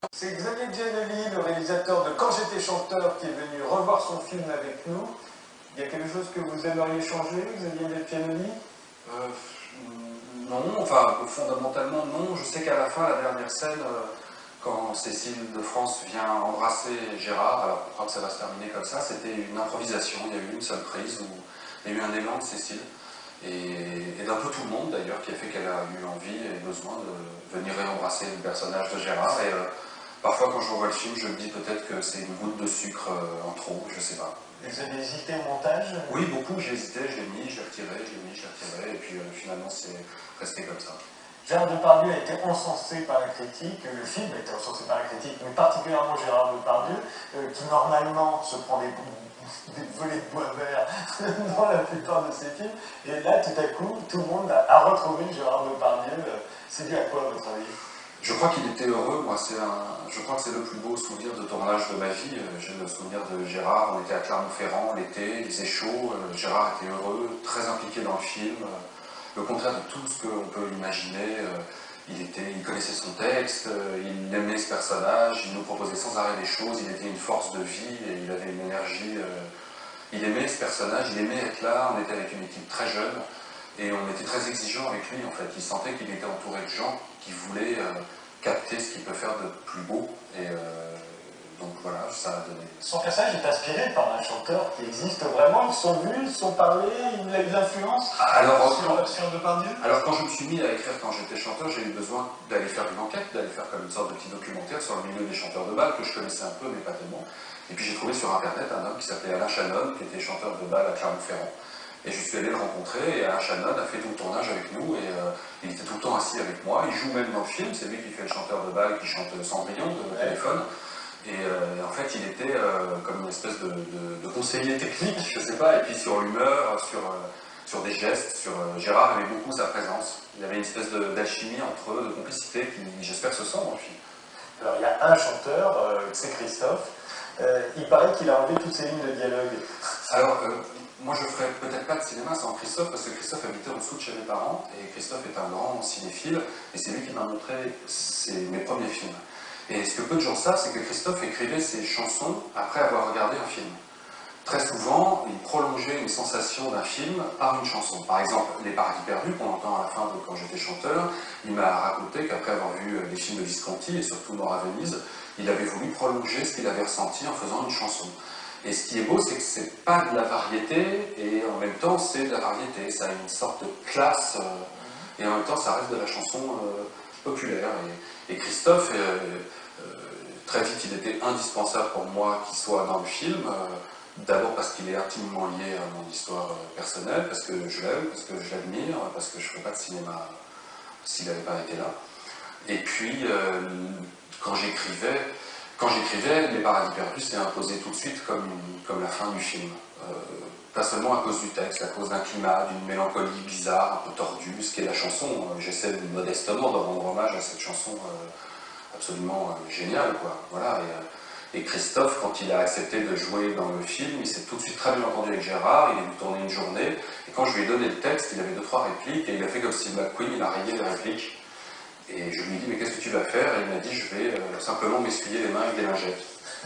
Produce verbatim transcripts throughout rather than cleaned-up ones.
C'est Xavier Giannoli, le réalisateur de Quand j'étais chanteur, qui est venu revoir son film avec nous. Il y a quelque chose que vous aimeriez changer, Xavier Giannoli? euh, Non, enfin, fondamentalement non. Je sais qu'à la fin, la dernière scène, euh, quand Cécile de France vient embrasser Gérard, alors on croit que ça va se terminer comme ça, c'était une improvisation. Il y a eu une seule prise où il y a eu un élan de Cécile. Et, et d'un peu tout le monde d'ailleurs, qui a fait qu'elle a eu envie et besoin de venir embrasser le personnage de Gérard. Et euh, parfois quand je revois le film, je me dis peut-être que c'est une goutte de sucre euh, en trop, je sais pas. Vous avez hésité au montage? Oui, beaucoup, j'ai hésité, je l'ai mis, je l'ai retiré, je l'ai mis, je l'ai retiré, et puis euh, finalement c'est resté comme ça. Gérard Depardieu a été encensé par la critique, le film a été encensé par la critique, mais particulièrement Gérard Depardieu, euh, qui normalement se prend des, des volets de bois vert dans la plupart de ses films, et là tout à coup, tout le monde a, a retrouvé Gérard Depardieu. C'est dû à quoi, à votre avis? Je crois qu'il était heureux, moi, c'est un, je crois que c'est le plus beau souvenir de tournage de ma vie. J'ai le souvenir de Gérard, on était à Clermont-Ferrand l'été, il faisait chaud, Gérard était heureux, très impliqué dans le film, le contraire de tout ce qu'on peut imaginer. Il, était, il connaissait son texte, il aimait ce personnage, il nous proposait sans arrêt des choses, il était une force de vie et il avait une énergie. Il aimait ce personnage, il aimait être là, on était avec une équipe très jeune. Et on était très exigeants avec lui, en fait. Il sentait qu'il était entouré de gens qui voulaient euh, capter ce qu'il peut faire de plus beau. Et euh, donc voilà, ça a donné. Son personnage est inspiré par un chanteur qui existe vraiment. Ils sont vus, ils sont parlé, il a eu de l'influence alors, sur, sur Depardieu. Alors quand je me suis mis à écrire Quand j'étais chanteur, j'ai eu besoin d'aller faire une enquête, d'aller faire comme une sorte de petit documentaire sur le milieu des chanteurs de bal, que je connaissais un peu, mais pas tellement. Et puis j'ai trouvé sur internet un homme qui s'appelait Alain Chanon, qui était chanteur de bal à Clermont-Ferrand. Et je suis allé le rencontrer, et Alain Chanon a fait tout le tournage avec nous, et euh, il était tout le temps assis avec moi, il joue même dans le film, c'est lui qui fait le chanteur de bal qui chante Cendrillon de téléphone. Et euh, en fait, il était euh, comme une espèce de, de, de conseiller technique, je sais pas, et puis sur l'humeur, sur, euh, sur des gestes, sur euh, Gérard aimait beaucoup sa présence. Il y avait une espèce d'alchimie entre eux, de complicité, qui j'espère se sent dans le film. Alors il y a un chanteur, euh, c'est Christophe, euh, il paraît qu'il a enlevé toutes ses lignes de dialogue. Alors, euh, moi je ferais peut-être pas de cinéma sans Christophe, parce que Christophe habitait en dessous de chez mes parents, et Christophe est un grand cinéphile, et c'est lui qui m'a montré ses, mes premiers films. Et ce que peu de gens savent, c'est que Christophe écrivait ses chansons après avoir regardé un film. Très souvent, il prolongeait une sensation d'un film par une chanson. Par exemple, Les Paradis perdus, qu'on entend à la fin de Quand j'étais chanteur, il m'a raconté qu'après avoir vu les films de Visconti, et surtout Mort à Venise, il avait voulu prolonger ce qu'il avait ressenti en faisant une chanson. Et ce qui est beau, c'est que c'est pas de la variété, et en même temps, c'est de la variété. Ça a une sorte de classe, euh, et en même temps, ça reste de la chanson euh, populaire. Et, et Christophe, euh, euh, très vite, il était indispensable pour moi qu'il soit dans le film. Euh, D'abord parce qu'il est intimement lié à mon histoire personnelle, parce que je l'aime, parce que je l'admire, parce que je ne ferais pas de cinéma s'il n'avait pas été là. Et puis, euh, quand j'écrivais, quand j'écrivais, Les Paradis perdus s'est imposé tout de suite comme, une, comme la fin du film. Euh, pas seulement à cause du texte, à cause d'un climat, d'une mélancolie bizarre, un peu tordue, ce qui est la chanson. J'essaie modestement de rendre hommage à cette chanson euh, absolument euh, géniale, quoi. Voilà. Et, euh, Et Christophe, quand il a accepté de jouer dans le film, il s'est tout de suite très bien entendu avec Gérard, il est venu tourner une journée, et quand je lui ai donné le texte, il avait deux, trois répliques, et il a fait comme Steve McQueen, il a rayé les répliques. Et je lui ai dit, mais qu'est-ce que tu vas faire? Et il m'a dit, je vais euh, simplement m'essuyer les mains avec des lingettes.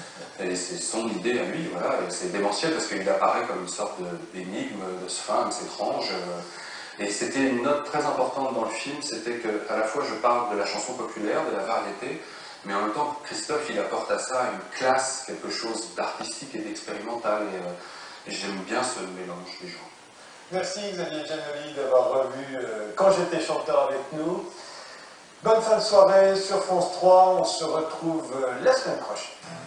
Et c'est son idée à lui, voilà, et c'est démentiel parce qu'il apparaît comme une sorte d'énigme, de, de sphinx étrange. Euh, et c'était une note très importante dans le film, c'était qu'à la fois je parle de la chanson populaire, de la variété, mais en même temps, Christophe, il apporte à ça une classe, quelque chose d'artistique et d'expérimental, et, euh, et j'aime bien ce mélange des genres. Merci Xavier Giannoli d'avoir revu euh, Quand j'étais chanteur avec nous. Bonne fin de soirée sur France trois, on se retrouve euh, la semaine prochaine.